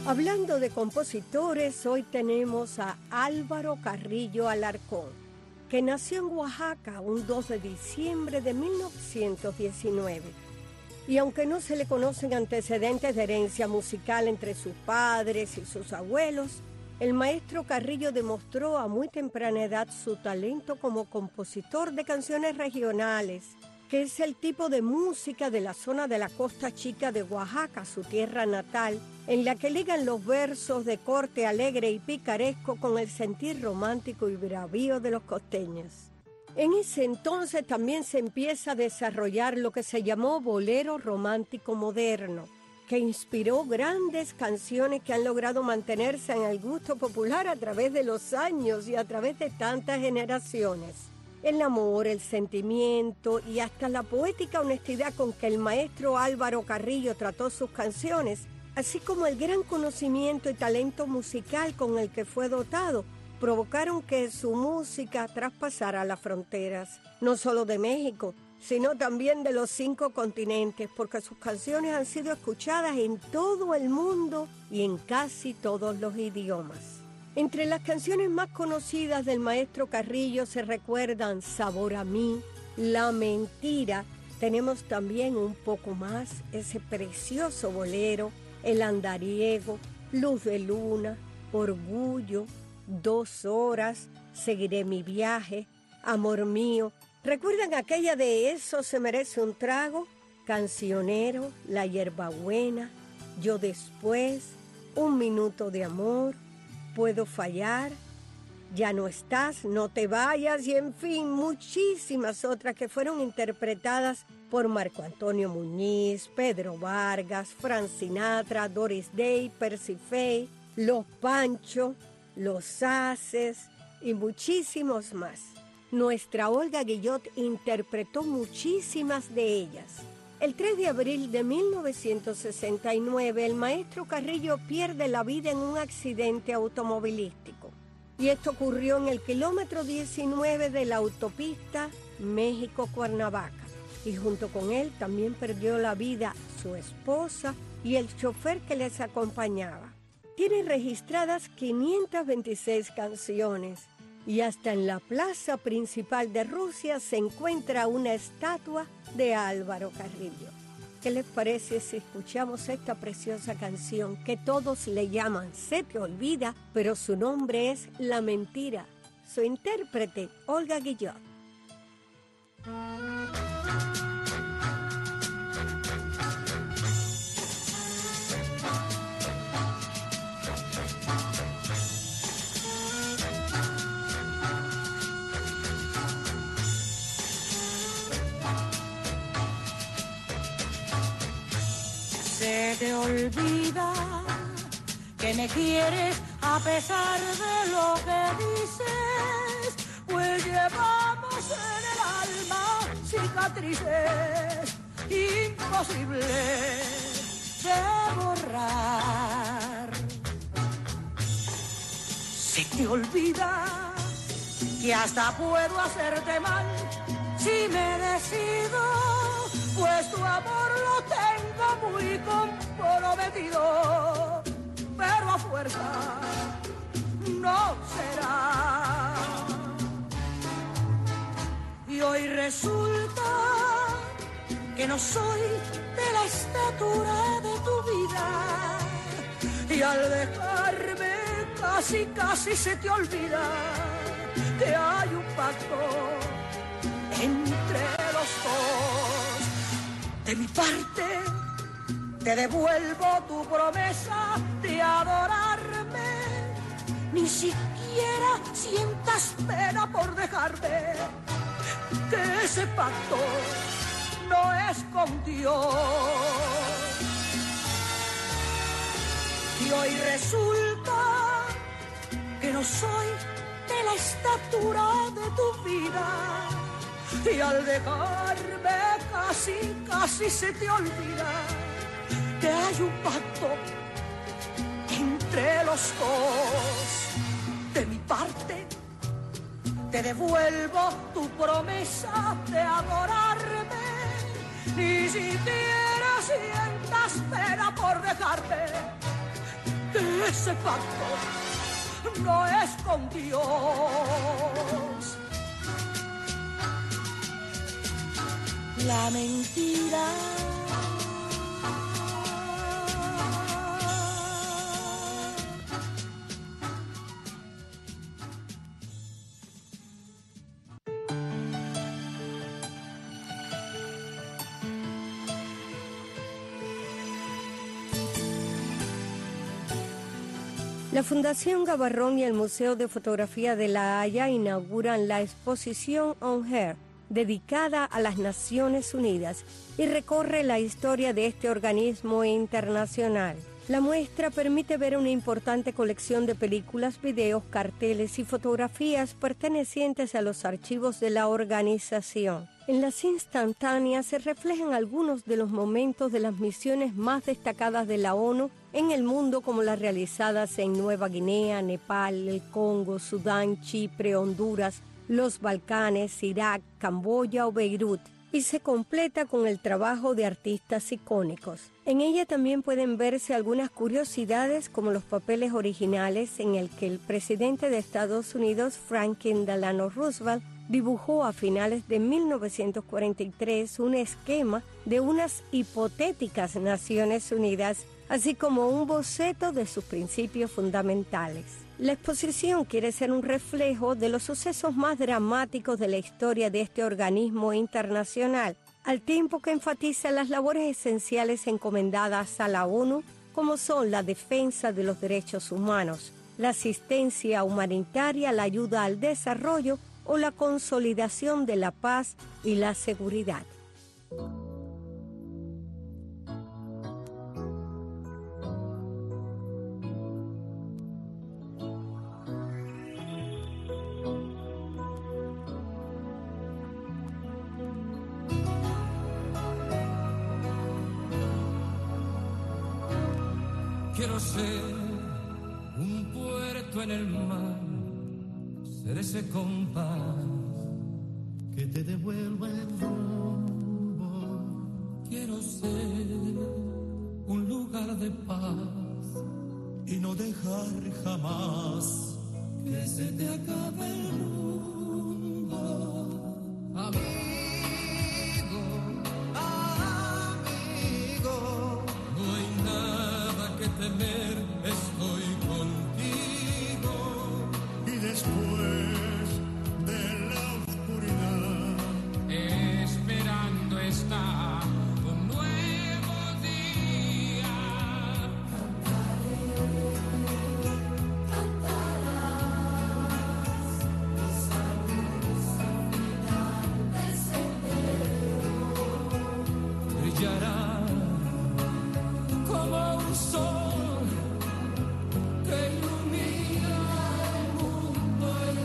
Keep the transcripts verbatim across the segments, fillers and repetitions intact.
Hablando de compositores, hoy tenemos a Álvaro Carrillo Alarcón, que nació en Oaxaca un dos de diciembre de mil novecientos diecinueve. Y aunque no se le conocen antecedentes de herencia musical entre sus padres y sus abuelos, el maestro Carrillo demostró a muy temprana edad su talento como compositor de canciones regionales, que es el tipo de música de la zona de la Costa Chica de Oaxaca, su tierra natal, en la que ligan los versos de corte alegre y picaresco con el sentir romántico y bravío de los costeños. En ese entonces también se empieza a desarrollar lo que se llamó bolero romántico moderno, que inspiró grandes canciones que han logrado mantenerse en el gusto popular a través de los años y a través de tantas generaciones. El amor, el sentimiento y hasta la poética honestidad con que el maestro Álvaro Carrillo trató sus canciones, así como el gran conocimiento y talento musical con el que fue dotado, provocaron que su música traspasara las fronteras, no solo de México, sino también de los cinco continentes, porque sus canciones han sido escuchadas en todo el mundo y en casi todos los idiomas. Entre las canciones más conocidas del maestro Carrillo se recuerdan Sabor a mí, La mentira, tenemos también Un poco más, ese precioso bolero, El andariego, Luz de luna, Orgullo, Dos horas, Seguiré mi viaje, Amor mío. ¿Recuerdan aquella de Eso se merece un trago? Cancionero, La hierbabuena, Yo después, Un minuto de amor, Puedo fallar, Ya no estás, No te vayas y en fin, muchísimas otras que fueron interpretadas por Marco Antonio Muñiz, Pedro Vargas, Frank Sinatra, Doris Day, Percy Faye, Los Pancho, Los Haces y muchísimos más. Nuestra Olga Guillot interpretó muchísimas de ellas. El tres de abril de mil novecientos sesenta y nueve, el maestro Carrillo pierde la vida en un accidente automovilístico. Y esto ocurrió en el kilómetro diecinueve de la autopista México-Cuernavaca. Y junto con él también perdió la vida su esposa y el chofer que les acompañaba. Tiene registradas quinientas veintiséis canciones y hasta en la plaza principal de Rusia se encuentra una estatua de Álvaro Carrillo. ¿Qué les parece si escuchamos esta preciosa canción que todos le llaman Se te olvida, pero su nombre es La mentira? Su intérprete, Olga Guillot. Se te olvida que me quieres a pesar de lo que dices, pues llevamos en el alma cicatrices imposibles de borrar. Se te olvida que hasta puedo hacerte mal si me decido, pues tu amor lo tengo muy comprometido, pero a fuerza no será. Y hoy resulta que no soy de la estatura de tu vida, y al dejarme casi, casi se te olvida que hay un pacto entre los dos. De mi parte, te devuelvo tu promesa de adorarme. Ni siquiera sientas pena por dejarme, que ese pacto no es con Dios. Y hoy resulta que no soy de la estatura de tu vida, y al dejarme casi, casi se te olvida que hay un pacto entre los dos. De mi parte, te devuelvo tu promesa de adorarme. Ni siquiera sientas pena por dejarme, que ese pacto no es con Dios. La mentira La Fundación Gabarrón y el Museo de Fotografía de La Haya inauguran la exposición On Air, dedicada a las Naciones Unidas, y recorre la historia de este organismo internacional. La muestra permite ver una importante colección de películas, videos, carteles y fotografías pertenecientes a los archivos de la organización. En las instantáneas se reflejan algunos de los momentos de las misiones más destacadas de la ONU en el mundo, como las realizadas en Nueva Guinea, Nepal, el Congo, Sudán, Chipre, Honduras, los Balcanes, Irak, Camboya o Beirut, y se completa con el trabajo de artistas icónicos. En ella también pueden verse algunas curiosidades, como los papeles originales en el que el presidente de Estados Unidos, Franklin Delano Roosevelt, dibujó a finales de mil novecientos cuarenta y tres un esquema de unas hipotéticas Naciones Unidas, así como un boceto de sus principios fundamentales. La exposición quiere ser un reflejo de los sucesos más dramáticos de la historia de este organismo internacional, al tiempo que enfatiza las labores esenciales encomendadas a la ONU, como son la defensa de los derechos humanos, la asistencia humanitaria, la ayuda al desarrollo o la consolidación de la paz y la seguridad. Quiero ser un puerto en el mar, ser ese compás que te devuelva el rumbo. Quiero ser un lugar de paz y no dejar jamás que se te acabe el rumbo. Amigo, amigo, no hay nada que temer, estoy contigo. Y después de la oscuridad, esperando está un nuevo día. Cantarás, esa luz al final del sendero brillará como un sol que ilumina el mundo y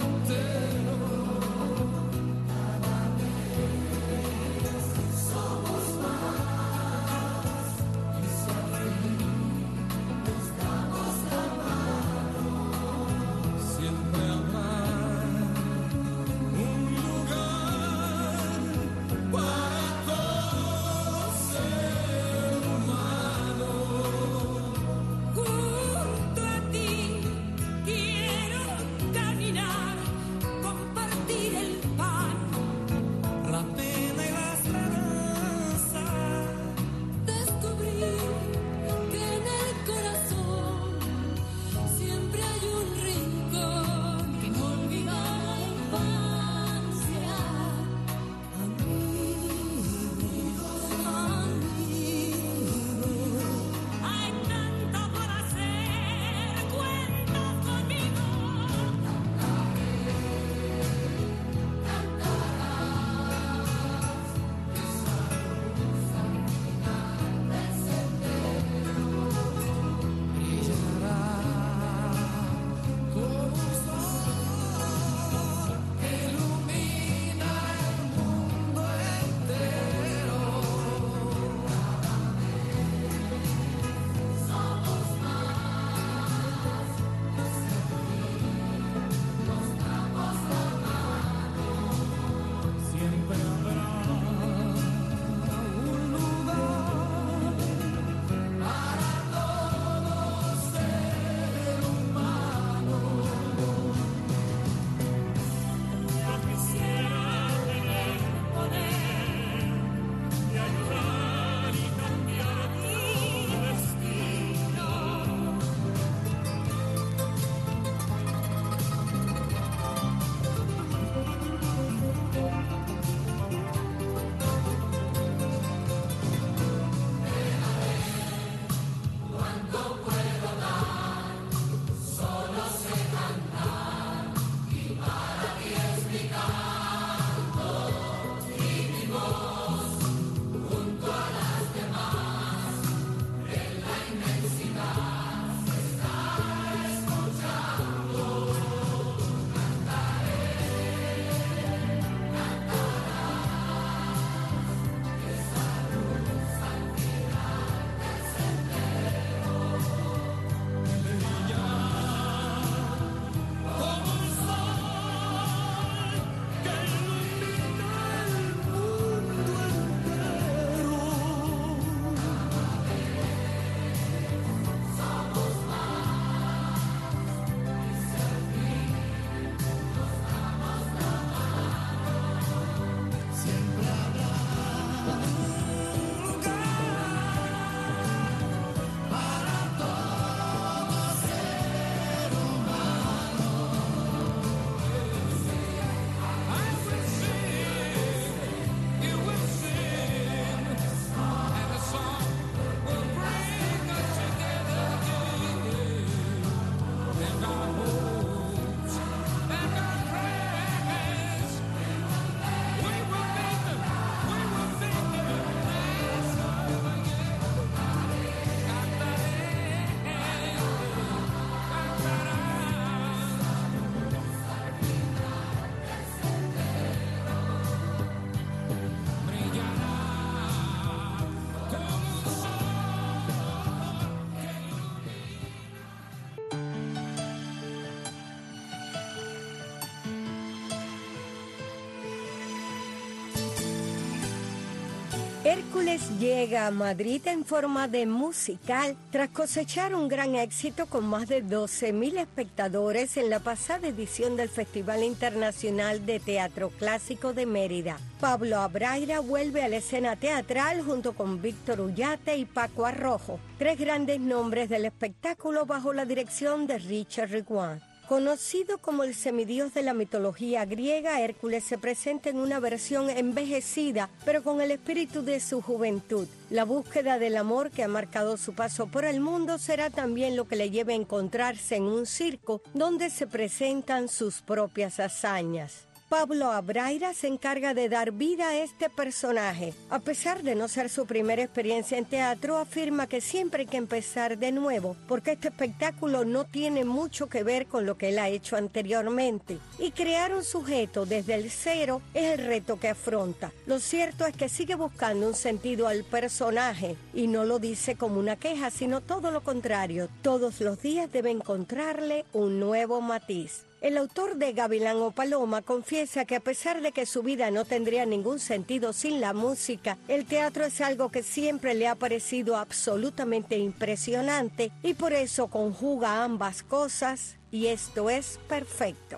Hércules llega a Madrid en forma de musical tras cosechar un gran éxito con más de doce mil espectadores en la pasada edición del Festival Internacional de Teatro Clásico de Mérida. Pablo Abraira vuelve a la escena teatral junto con Víctor Ullate y Paco Arrojo, tres grandes nombres del espectáculo bajo la dirección de Richard Riguant. Conocido como el semidios de la mitología griega, Hércules se presenta en una versión envejecida, pero con el espíritu de su juventud. La búsqueda del amor que ha marcado su paso por el mundo será también lo que le lleve a encontrarse en un circo donde se presentan sus propias hazañas. Pablo Abraira se encarga de dar vida a este personaje. A pesar de no ser su primera experiencia en teatro, afirma que siempre hay que empezar de nuevo, porque este espectáculo no tiene mucho que ver con lo que él ha hecho anteriormente. Y crear un sujeto desde el cero es el reto que afronta. Lo cierto es que sigue buscando un sentido al personaje, y no lo dice como una queja, sino todo lo contrario. Todos los días debe encontrarle un nuevo matiz. El autor de Gavilán o Paloma confiesa que a pesar de que su vida no tendría ningún sentido sin la música, el teatro es algo que siempre le ha parecido absolutamente impresionante y por eso conjuga ambas cosas y esto es perfecto.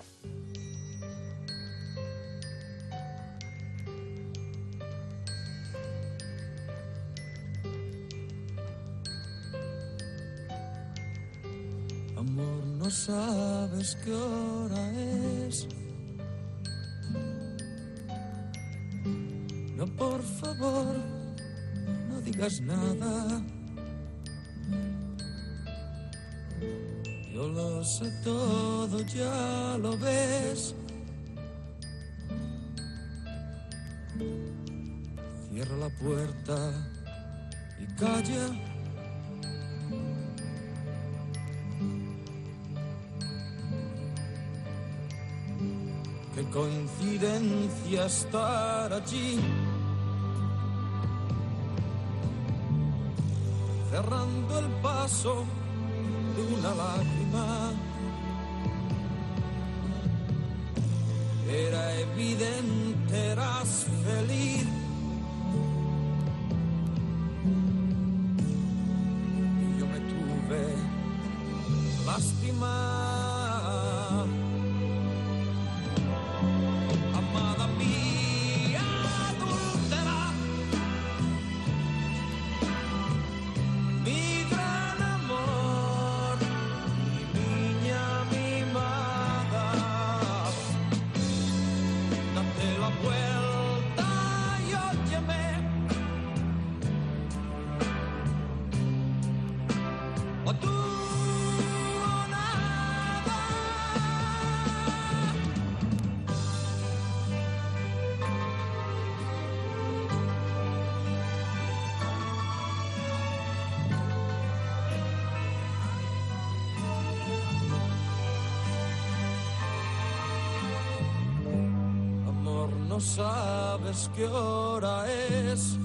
Amor, no sabes qué hora es. No, por favor, no digas nada. Yo lo sé todo, ya lo ves. Cierra la puerta y calla. Qué coincidencia estar allí, cerrando el paso de una lágrima. Era evidente, eras feliz. Y yo me tuve lástima. No sabes qué hora es.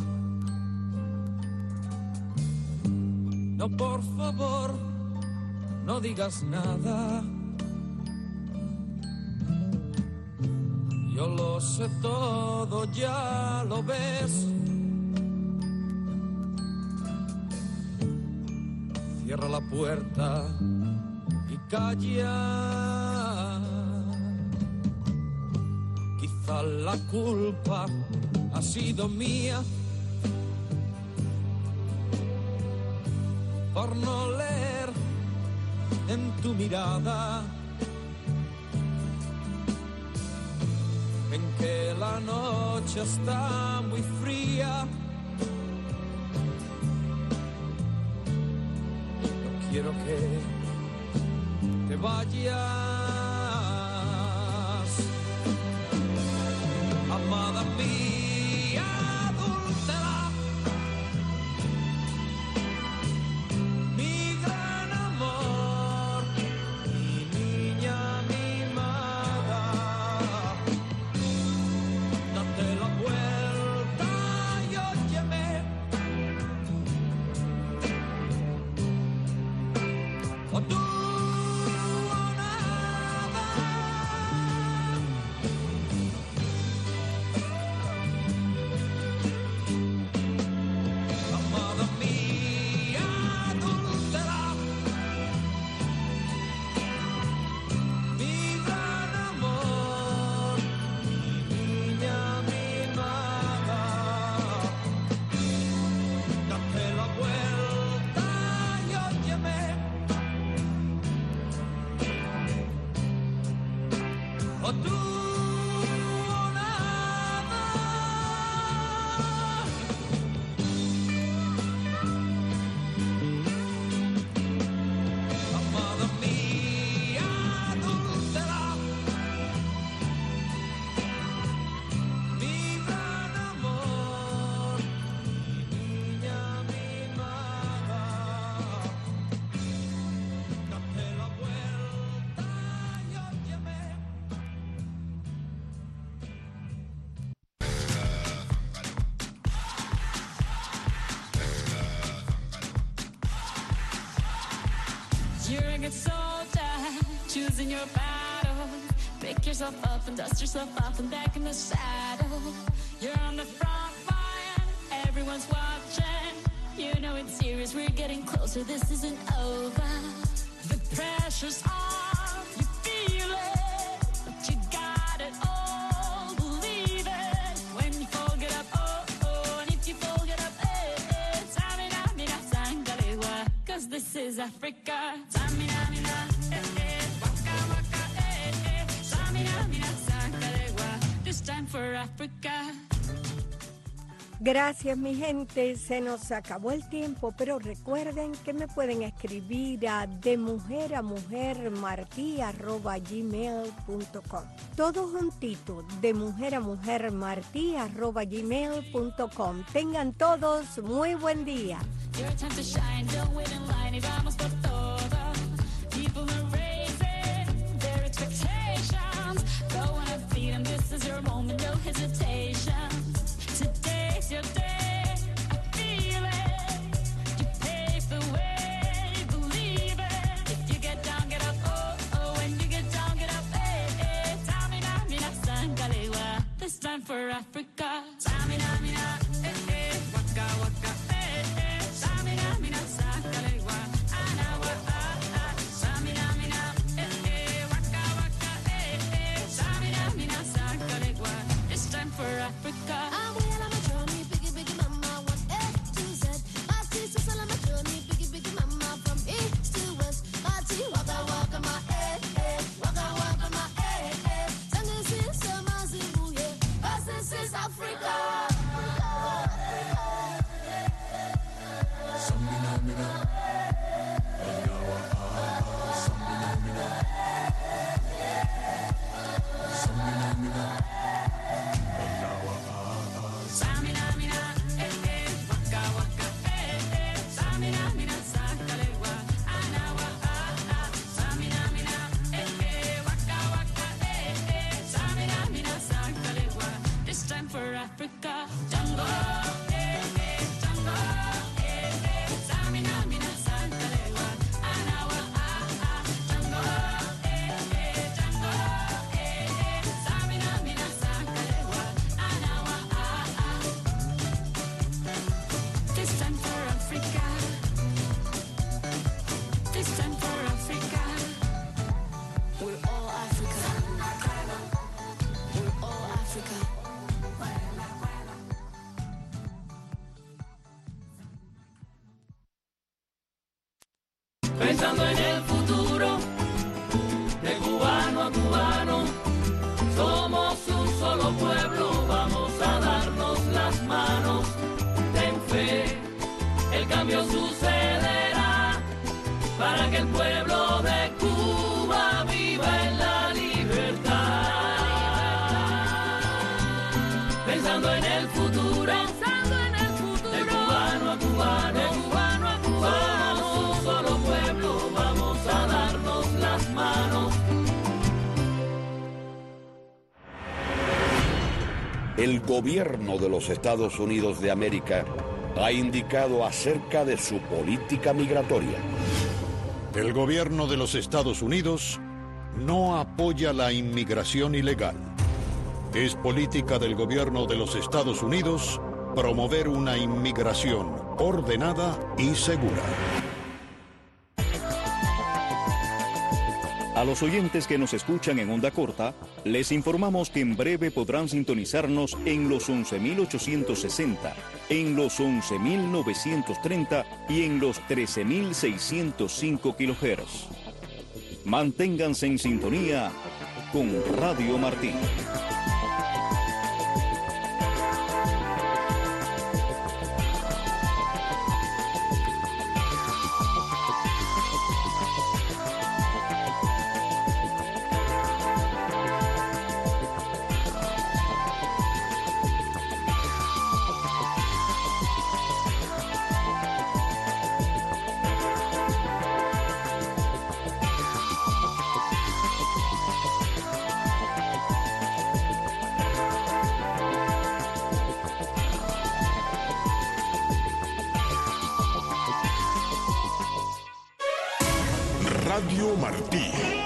No, por favor, no digas nada. Yo lo sé todo, ya lo ves. Cierra la puerta y calla. La culpa ha sido mía por no leer en tu mirada en que la noche está muy fría. No quiero que te vayas. Amada mía, adúltera, mi gran amor, mi niña mimada, date la vuelta y óyeme, o tú o nada. tú o nada. Amada mía, dulcera, mi gran amor, mi niña mimada, date la vuelta y óyeme. You're a good soldier, choosing your battle. Pick yourself up and dust yourself off and back in the saddle. You're on the front line, everyone's watching. You know it's serious, we're getting closer, this isn't over. The pressure's on, you feel it, but you got it all, believe it. When you fall, get up, oh, oh, and if you fall, get up, eh, eh. Samina, mina, sangalewa, cause this is Africa. Samina, mina, eh, eh, waka, waka, eh, eh. Samina, mina, sangalewa, this time for Africa. Gracias, mi gente. Se nos acabó el tiempo, pero recuerden que me pueden escribir a de mujer a mujer martí arroba gmail punto com. Todo juntito, de mujer a mujer martí arroba gmail punto com. Tengan todos muy buen día. Your time to shine, don't wait in line, y vamos por todo. People are raising their expectations. Go on and feed them, this is your moment, no hesitation. Today's your day, I feel it. You pave the way, believe it. If you get down, get up, oh, oh. When you get down, get up, eh, eh. Tamina, mina, sangalewa, this time for Africa. Tamina, mina, eh, eh. Waka, waka, eh, eh. Tamina, mina, sangalewa, anawa, ah, ah. Tamina, mina, eh, eh. Waka, waka, eh, eh. Tamina, mina, sangalewa, this time for Africa. I'm well on my journey, biggie, biggie mama, one A to Z. My sister's all on my journey, biggie, biggie mama, from east to west. My tea, waka, waka, my eh, eh, waka, waka, my eh, eh. Sangin' since my Zimbabwe, yeah. This is Africa. Samina, mina, eh, eh. Waka, waka, eh, eh. Samina, mina, sangalewa, anawa, ah, ah. Samina, mina, eh, eh. Waka, waka, eh, eh. Samina, mina, sangalewa, this time for Africa. Jungle, eh, eh. Jungle, eh, eh. Samina, mina, sangalewa, anawa, ah, ah. Jungle, eh, eh. Jungle, eh, eh. Samina, mina, sangalewa, anawa, ah, ah. This time for Africa. This time for Africa. We're all Africa. We're all Africa. Pensando en el futuro, de cubano a cubano, somos un solo pueblo, vamos a darnos las manos. Ten fe, el cambio sucederá, para que el pueblo de Cuba viva en la libertad. Pensando en el futuro, pensando en el futuro, de cubano a cubano, de cubano a cubano, somos un solo pueblo, vamos a darnos las manos. El gobierno de los Estados Unidos de América ha indicado acerca de su política migratoria. El gobierno de los Estados Unidos no apoya la inmigración ilegal. Es política del gobierno de los Estados Unidos promover una inmigración ordenada y segura. A los oyentes que nos escuchan en onda corta, les informamos que en breve podrán sintonizarnos en los once mil ochocientos sesenta, en los once mil novecientos treinta y en los trece mil seiscientos cinco kilohertz. Manténganse en sintonía con Radio Martí. Radio Martí.